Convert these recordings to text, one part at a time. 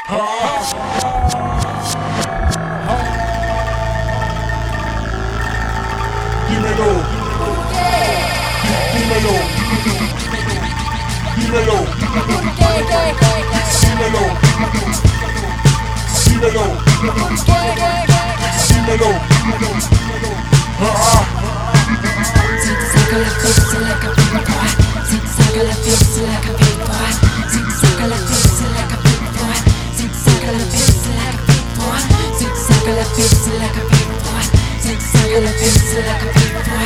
Dímelo. Dímelo. Dímelo. Dímelo. Dímelo. Dímelo. Zigzag la face like a big boy. Zigzag la face like a big boy. Zigzag la face like a big boy. Zigzag la face like a big boy. Zigzag la face like a big boy. Zigzag la face like a big boy.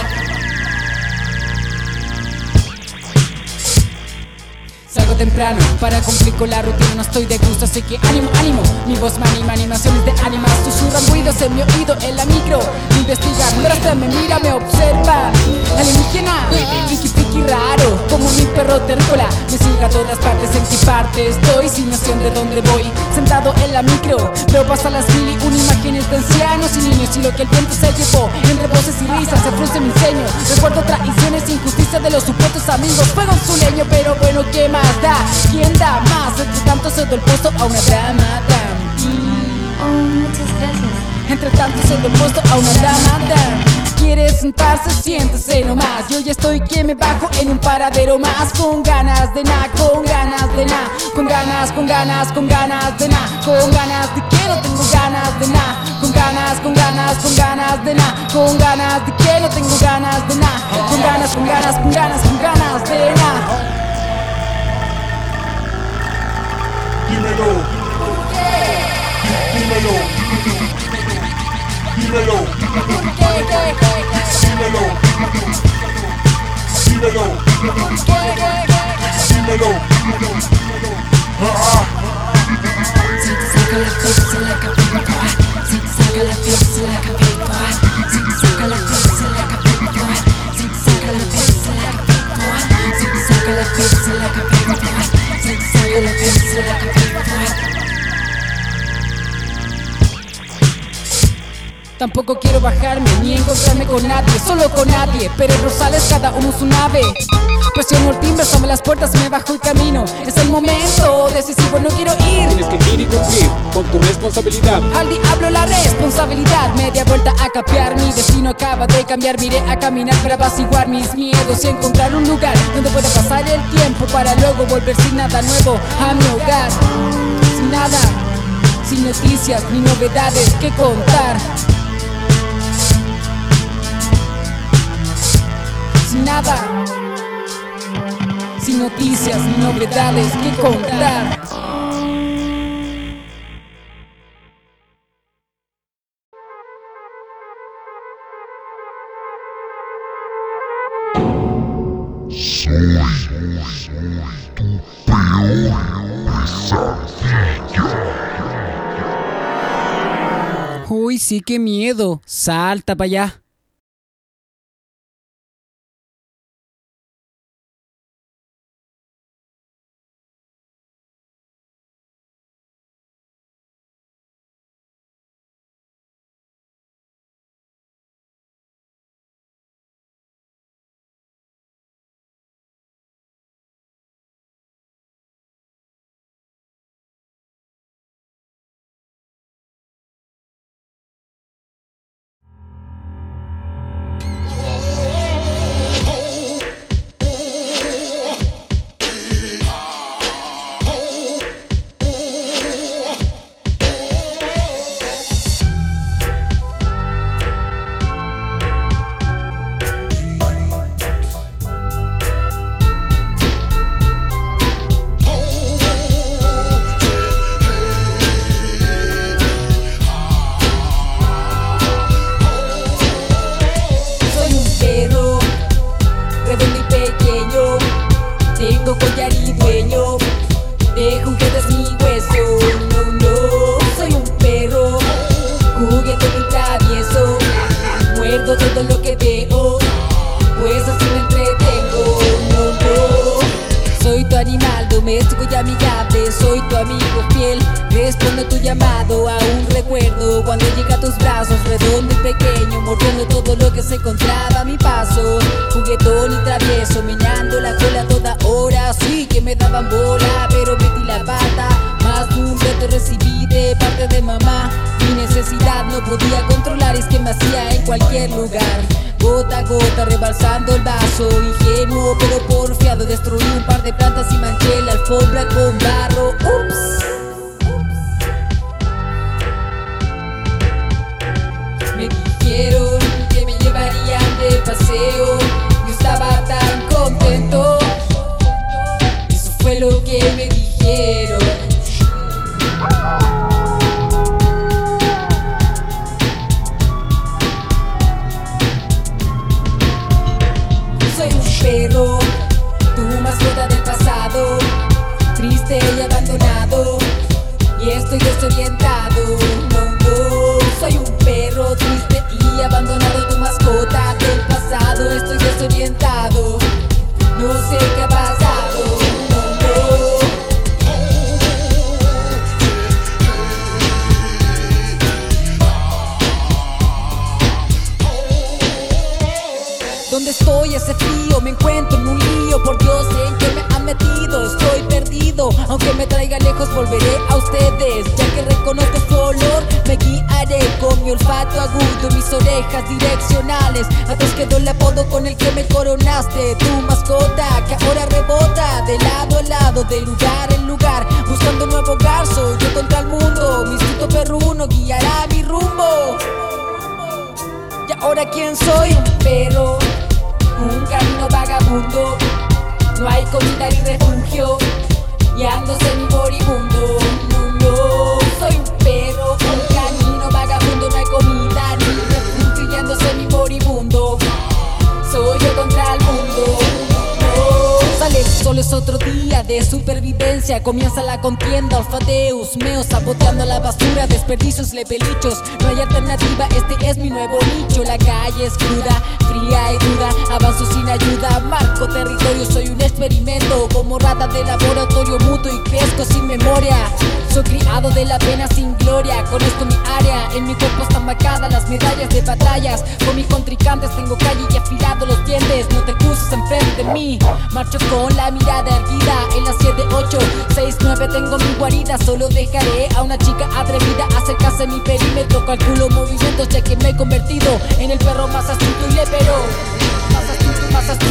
Salgo temprano para cumplir con la rutina, no estoy de gusto, así que ánimo, ánimo. Mi voz me anima, animaciones de ánimas, susurran ruidos en mi oído en la micro. Investigan, mientras me mira, me observa. Alienígena, piqui piqui raro, como mi perro terrícola. Me sigue a todas partes, en qué parte estoy, sin noción de dónde voy. Sentado en la micro, veo pasar las mil y una imágenes de ancianos y niños. Y lo que el viento se llevó, entre voces y risas, se frunce mi ceño. Recuerdo traiciones, injusticia de los supuestos amigos. Fuego en su leño, pero bueno, ¿qué más da? ¿Quién da más? Entre tanto cedo el puesto a una dama. Muchas gracias. Entre tanto cedo el puesto a una dama. ¿Quieres sentarse? Siéntese nomás. Yo ya estoy que me bajo en un paradero más. Con ganas de nada, con ganas de nada. Con ganas, con ganas, con ganas de nada. Con ganas de que no tengo ganas de nada. Con ganas, con ganas, con ganas de nada. Con ganas de que no tengo ganas de nada. Con ganas, con ganas, con ganas, con ganas de nada. Dímelo. Dímelo. Dímelo. Dímelo. Dímelo. Zigzag la face like a big boy. Zigzag la face like a big boy. Zigzag la face like a big boy. Zigzag la face like a big boy. Zigzag la face like a big boy. Zigzag la face like a big boy. Tampoco quiero bajarme ni encontrarme con nadie, solo con nadie, pero en Rosales cada uno su nave. Presiono el timbre, asome las puertas y me bajo el camino. Es el momento decisivo, no quiero ir. Tienes que ir y cumplir con tu responsabilidad. Al diablo la responsabilidad, media vuelta a capear. Mi destino acaba de cambiar, miré a caminar para apaciguar mis miedos y encontrar un lugar donde pueda pasar el tiempo para luego volver sin nada nuevo a mi hogar. Sin nada, sin noticias ni novedades que contar. Sin nada, sin noticias ni novedades que contar. Soy tu peor pesadilla. Uy, sí, qué miedo. Salta para allá. Tengo collar y dueño de juguetes mi hueso. No, no, soy un perro, juguete muy travieso. Muerdo todo lo que veo, pues así me entretengo. No, no, soy tu animal doméstico y amigable. Soy tu amigo fiel, respondo a tu llamado. Aún recuerdo cuando llegué a tus brazos, redondo y pequeño, mordiendo todo lo que se encontraba a mi paso. Juguetón y travieso, meneando la cola a toda hora. Sí que me daban bola, pero metí la pata, más de un reto recibí. necesidad no podía controlar, es que me hacía en cualquier lugar. Gota a gota rebalsando el vaso, ingenuo pero porfiado. Destruí un par de plantas y manché la alfombra con barro. Ups. Me dijeron que me llevarían de paseo, yo estaba tan contento. Eso fue lo que me dijeron. Soy un perro, tu mascota del pasado, triste y abandonado, y estoy desorientado. No, no, soy un perro triste y abandonado, tu mascota del pasado, estoy desorientado. No sé qué ha pasado. No, no. ¿Dónde estoy? Hace frío, me encuentro en un lío. Por Dios, ¿en qué me han metido? Estoy perdido, aunque me traiga lejos volveré a ustedes. Ya que reconozco su olor, me guiaré con mi olfato agudo, mis orejas direccionales. Atrás quedó el apodo con el que me coronaste, tu mascota que ahora rebota de lado a lado, de lugar en lugar, buscando un nuevo hogar. Soy yo contra el mundo, mi instinto perruno guiará mi rumbo. ¿Y ahora quién soy? Un perro, un camino vagabundo, no hay comida ni refugio, y ando semi-moribundo. No, no, soy un perro, un camino vagabundo, no hay comida ni refugio, y ando semi-moribundo. Soy yo contra el mundo. Sale el sol, es otro día de supervivencia. Comienza la contienda, olfateus, meo, saboteando la basura, desperdicios, lepelichos. No hay alternativa, este es mi nuevo nicho. La calle es cruda, fría y duda, avanzo sin ayuda, marco territorio. Soy un experimento, como rata de laboratorio, muto y crezco sin memoria. Soy criado de la pena sin gloria, conozco mi área, en mi cuerpo están marcadas las medallas de batallas. Con mis contrincantes tengo calle y afilado los dientes, no te cruces enfrente de mí. Marcho con la mirada erguida, en las 7, 8, 6, 9 tengo mi guarida. Solo dejaré a una chica atrevida acercarse a mi perímetro. Calculo movimientos ya que me he convertido en el perro más astuto y lepero. Más astuto, más astuto.